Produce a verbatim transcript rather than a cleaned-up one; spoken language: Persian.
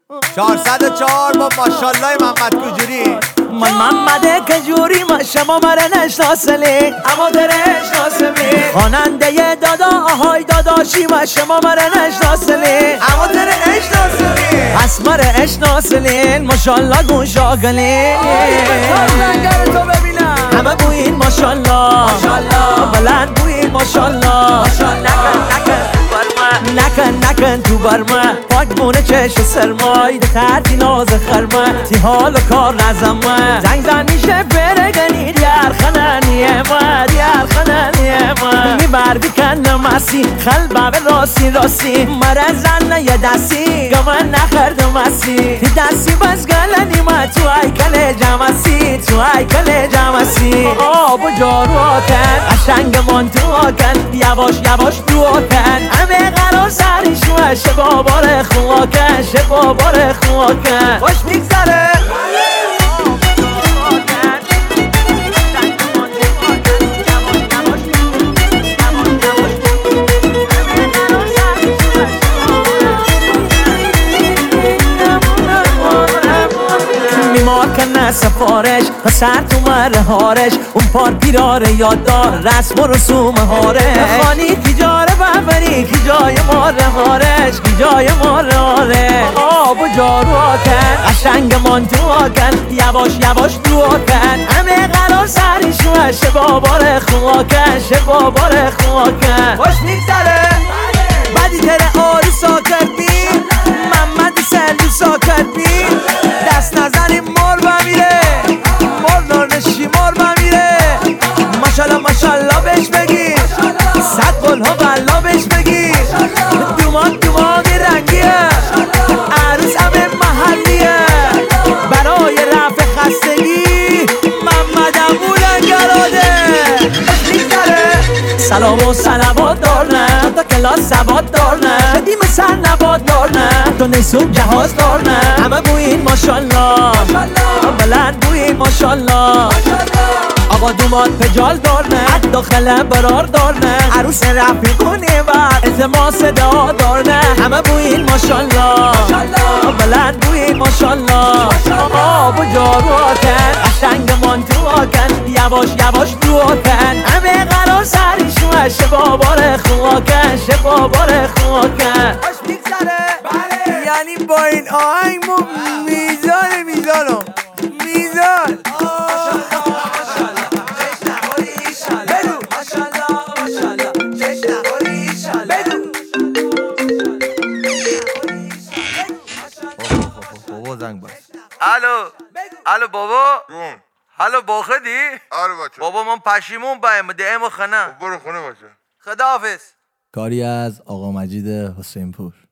چهارصد و چهار با ماشالله محمد کجوری. من محمد کجوری ما شما مرا نشناسلی اما در اشناسمی خواننده دادا آهای داداشی ما شما مرا نشناسلی اما در اشناسمی پس مرا اشناسلی ماشالله گوش آگلی تو ببینم همه بوین ماشالله بلند بوین ماشالله نکن نکن تو برما پاک بونه چش سرمای ده تردی ناز خرما تی حال و کار نزما زنگ زن میشه برگنی دیار خنانیه ما دیار خنانیه ما میبردی کن مسی خل باب راسی راسی مرا زن یه دستی گمان نخردم مسی تی دستی بس گلنی ما تو ای کل جمسی تو ای کل جمسی آب و جارو آکن قشنگ من تو آکن یواش یواش تو آکن همه قرار سری شوه شبابار خواکن شبابار خواکن خوش میگذره میمار کنه سفارش پسر تو مره هارش اون پار پیراره یاد دار رسم و رسوم هاره خانی کی جاره ببری کی جای ماره هارش کی جای ماره هاره آب و جارو آکن قشنگ من تو آکن یواش یواش تو آکن همه قرار سری شوه شبابار خواکن شبابار خواکن خوش میگذره بدی تره آری ساکر بی محمد سلو ساکر بی دست نزنی مر بمیره مر نرنشی مر بمیره ماشالله ماشالله بهش بگیر صد قلها بلا بهش بگیر دومان دومان رنگیه عروس همه محلیه برای رفع خستگی محمد ابو لنگراده سلام و سلوات دارنه تا کلاس سواد دارنه دیم سر نباد دارنه تا نیسون جهاز دارنه همه بوین ماشالله بلند بوین ماشالله آقا دومات پجال دارنه حد داخله برار دارنه عروس رفیقونی و التماس دعا دارنه همه بوین ماشالله بلند بوین ماشالله آب و جارو آکن قشنگ من تو آکن یواش یواش تو آکن همه قرار سری شوه شبابار خواکن شبابار خواکن خوش میگذره یعنی با این آهنگ ما میزان میزانم میزان بابا زنگ بس. الو الو بابا جون الو باخدی؟ آره بچه بابا من پشیمون بایم دیم خونه برو خونه باشه خداحافظ. کاری از آقا مجید حسین پور.